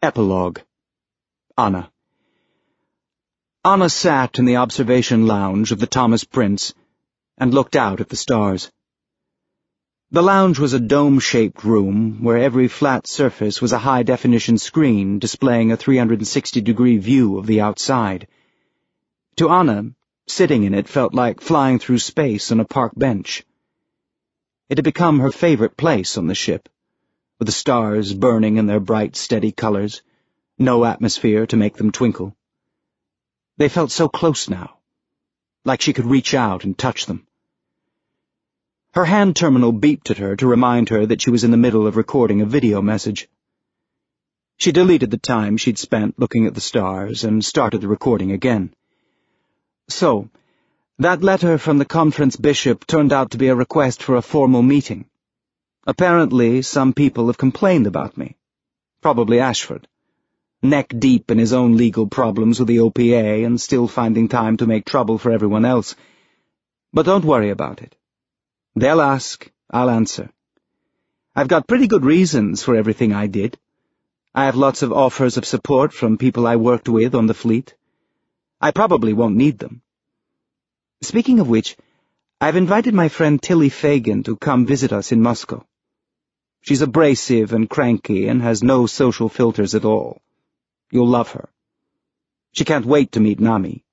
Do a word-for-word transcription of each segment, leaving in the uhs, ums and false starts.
Epilogue. Anna. Anna sat in the observation lounge of the Thomas Prince and looked out at the stars. The lounge was a dome-shaped room where every flat surface was a high-definition screen displaying a three hundred sixty degree view of the outside. To Anna, sitting in it felt like flying through space on a park bench. It had become her favorite place on the ship, with the stars burning in their bright, steady colors, no atmosphere to make them twinkle. They felt so close now, like she could reach out and touch them. Her hand terminal beeped at her to remind her that she was in the middle of recording a video message. She deleted the time she'd spent looking at the stars and started the recording again. So, that letter from the conference bishop turned out to be a request for a formal meeting. Apparently, some people have complained about me. Probably Ashford, neck-deep in his own legal problems with the O P A and still finding time to make trouble for everyone else. But don't worry about it. They'll ask, I'll answer. I've got pretty good reasons for everything I did. I have lots of offers of support from people I worked with on the fleet. I probably won't need them. Speaking of which, I've invited my friend Tilly Fagan to come visit us in Moscow. She's abrasive and cranky and has no social filters at all. You'll love her. She can't wait to meet Nami.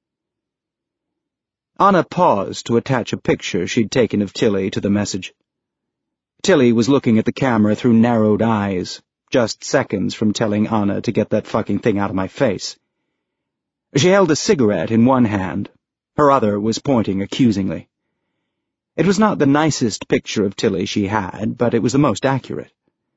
Anna paused to attach a picture she'd taken of Tilly to the message. Tilly was looking at the camera through narrowed eyes, just seconds from telling Anna to get that fucking thing out of my face. She held a cigarette in one hand. Her other was pointing accusingly. It was not the nicest picture of Tilly she had, but it was the most accurate.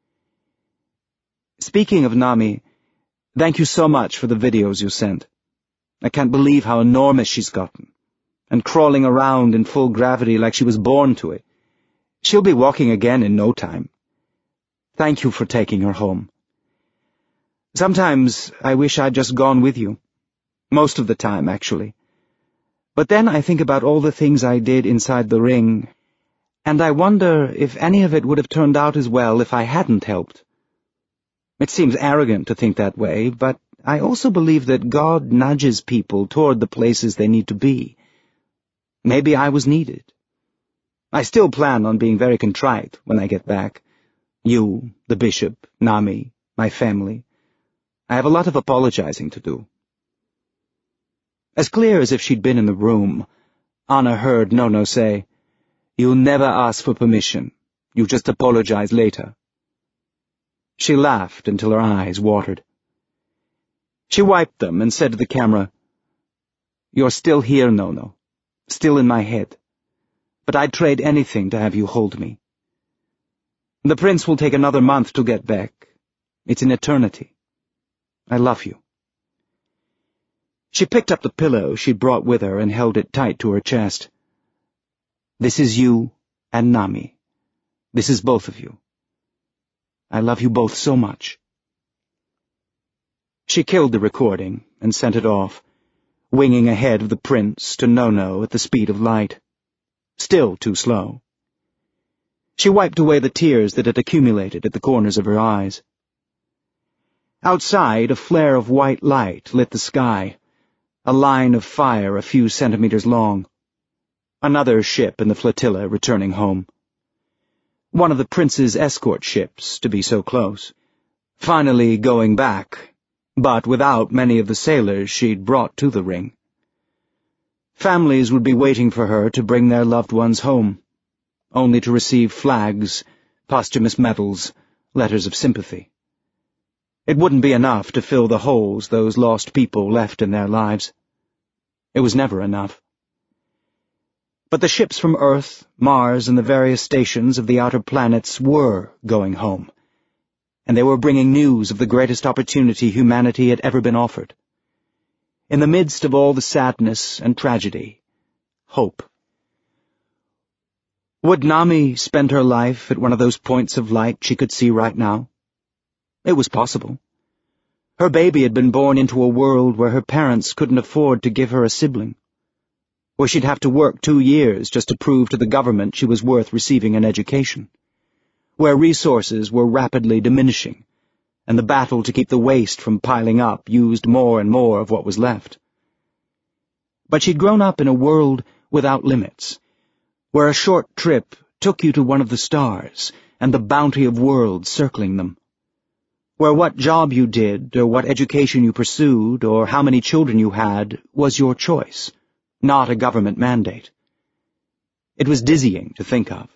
Speaking of Nami, thank you so much for the videos you sent. I can't believe how enormous she's gotten, and crawling around in full gravity like she was born to it. She'll be walking again in no time. Thank you for taking her home. Sometimes I wish I'd just gone with you. Most of the time, actually. But then I think about all the things I did inside the ring, and I wonder if any of it would have turned out as well if I hadn't helped. It seems arrogant to think that way, but I also believe that God nudges people toward the places they need to be. Maybe I was needed. I still plan on being very contrite when I get back. You, the bishop, Nami, my family. I have a lot of apologizing to do. As clear as if she'd been in the room, Anna heard Nono say, "You never ask for permission. You just apologize later." She laughed until her eyes watered. She wiped them and said to the camera, "You're still here, Nono. Still in my head. But I'd trade anything to have you hold me. The prince will take another month to get back. It's an eternity. I love you." She picked up the pillow she'd brought with her and held it tight to her chest. "This is you and Nami. This is both of you. I love you both so much." She killed the recording and sent it off, winging ahead of the prince to Nono at the speed of light. Still too slow. She wiped away the tears that had accumulated at the corners of her eyes. Outside, a flare of white light lit the sky, a line of fire a few centimeters long. Another ship in the flotilla returning home. One of the prince's escort ships, to be so close. Finally going back, but without many of the sailors she'd brought to the ring. Families would be waiting for her to bring their loved ones home, only to receive flags, posthumous medals, letters of sympathy. It wouldn't be enough to fill the holes those lost people left in their lives. It was never enough. But the ships from Earth, Mars, and the various stations of the outer planets were going home, and they were bringing news of the greatest opportunity humanity had ever been offered. In the midst of all the sadness and tragedy, hope. Would Nami spend her life at one of those points of light she could see right now? It was possible. Her baby had been born into a world where her parents couldn't afford to give her a sibling, where she'd have to work two years just to prove to the government she was worth receiving an education, where resources were rapidly diminishing, and the battle to keep the waste from piling up used more and more of what was left. But she'd grown up in a world without limits, where a short trip took you to one of the stars and the bounty of worlds circling them, where what job you did, or what education you pursued, or how many children you had was your choice, not a government mandate. It was dizzying to think of.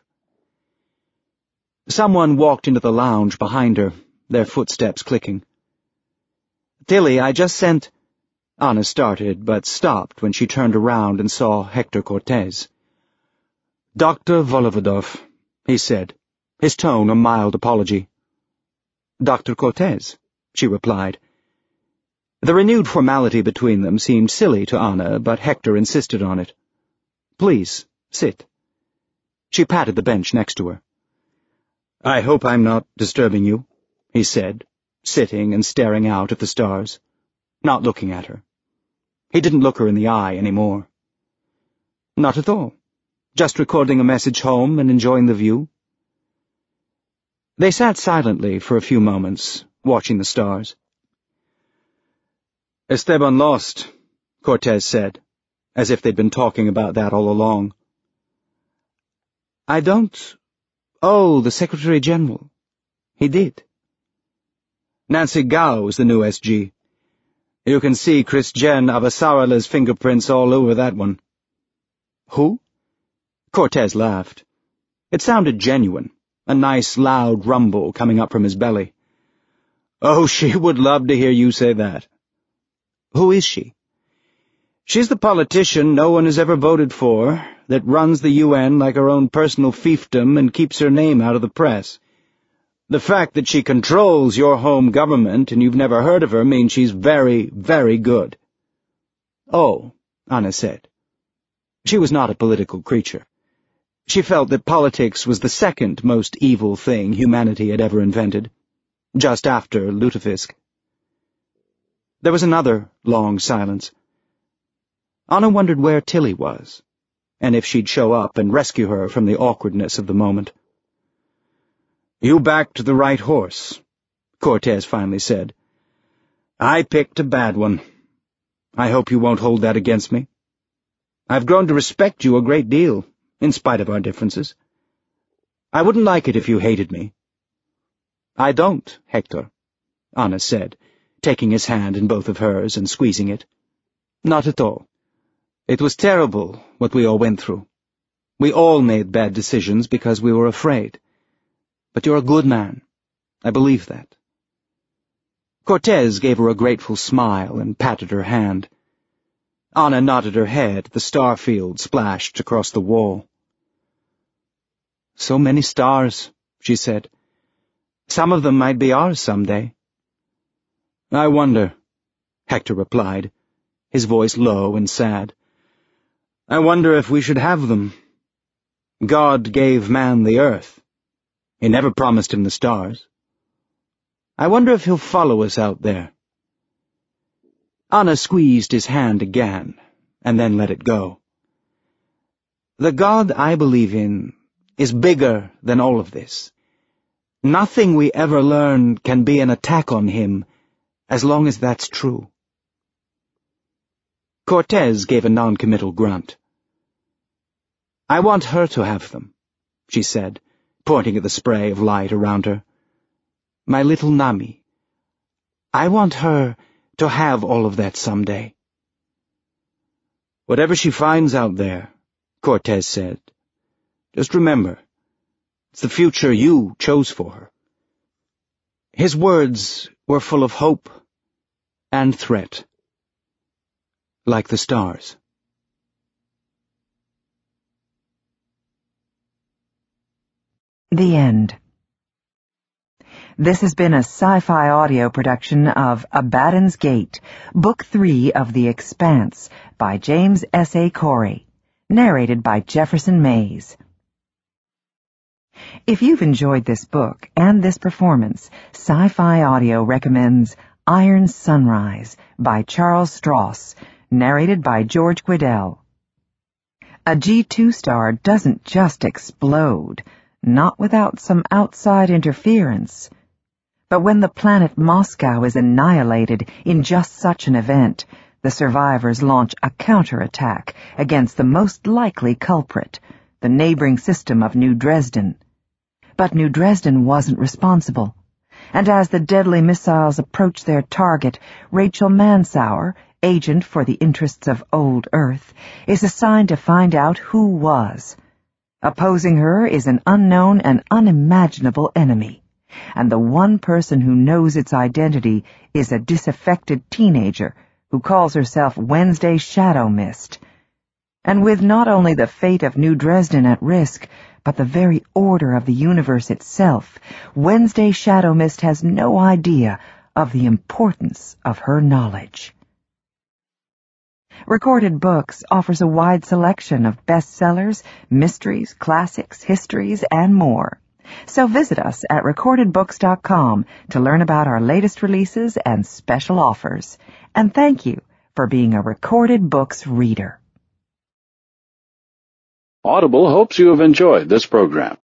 Someone walked into the lounge behind her, their footsteps clicking. "Tilly, I just sent—" Anna started, but stopped when she turned around and saw Hector Cortez. "Doctor Volovodov," he said, his tone a mild apology. "Doctor Cortez," she replied. The renewed formality between them seemed silly to Anna, but Hector insisted on it. "Please, sit." She patted the bench next to her. "I hope I'm not disturbing you," he said, sitting and staring out at the stars, not looking at her. He didn't look her in the eye any more. "Not at all. Just recording a message home and enjoying the view." They sat silently for a few moments, watching the stars. "Esteban lost," Cortez said, as if they'd been talking about that all along. "I don't... Oh, the Secretary General. He did." "Nancy Gao is the new S G. You can see Christian Avasarala's fingerprints all over that one." "Who?" Cortez laughed. It sounded genuine, a nice loud rumble coming up from his belly. "Oh, she would love to hear you say that." "Who is she?" "She's the politician no one has ever voted for, that runs the U N like her own personal fiefdom and keeps her name out of the press. The fact that she controls your home government and you've never heard of her means she's very, very good." "Oh," Anna said. She was not a political creature. She felt that politics was the second most evil thing humanity had ever invented, just after lutefisk. There was another long silence. Anna wondered where Tilly was, and if she'd show up and rescue her from the awkwardness of the moment. "You backed the right horse," Cortez finally said. "I picked a bad one. I hope you won't hold that against me. I've grown to respect you a great deal, in spite of our differences. I wouldn't like it if you hated me." "I don't, Hector," Anna said, taking his hand in both of hers and squeezing it. "Not at all. It was terrible, what we all went through. We all made bad decisions because we were afraid. But you're a good man. I believe that." Cortez gave her a grateful smile and patted her hand. Anna nodded her head at the star field splashed across the wall. "So many stars," she said. "Some of them might be ours someday." "I wonder," Hector replied, his voice low and sad. "I wonder if we should have them. God gave man the earth. He never promised him the stars. I wonder if he'll follow us out there." Anna squeezed his hand again, and then let it go. "The God I believe in is bigger than all of this. Nothing we ever learn can be an attack on him, as long as that's true." Cortez gave a noncommittal grunt. "I want her to have them," she said, pointing at the spray of light around her. "My little Nami. I want her to have all of that someday." "Whatever she finds out there," Cortez said, "just remember, it's the future you chose for her." His words were full of hope and threat, like the stars. The end. This has been a sci-fi audio production of Abaddon's Gate, Book three of The Expanse, by James S A Corey, narrated by Jefferson Mays. If you've enjoyed this book and this performance, Sci-Fi Audio recommends Iron Sunrise by Charles Stross, narrated by George Guidall. A G two star doesn't just explode, not without some outside interference. But when the planet Moscow is annihilated in just such an event, the survivors launch a counterattack against the most likely culprit, the neighboring system of New Dresden. But New Dresden wasn't responsible, and as the deadly missiles approach their target, Rachel Mansauer, agent for the interests of Old Earth, is assigned to find out who was. Opposing her is an unknown and unimaginable enemy, and the one person who knows its identity is a disaffected teenager who calls herself Wednesday Shadow Mist. And with not only the fate of New Dresden at risk, but the very order of the universe itself, Wednesday Shadow Mist has no idea of the importance of her knowledge. Recorded Books offers a wide selection of bestsellers, mysteries, classics, histories, and more. So visit us at recorded books dot com to learn about our latest releases and special offers. And thank you for being a Recorded Books reader. Audible hopes you have enjoyed this program.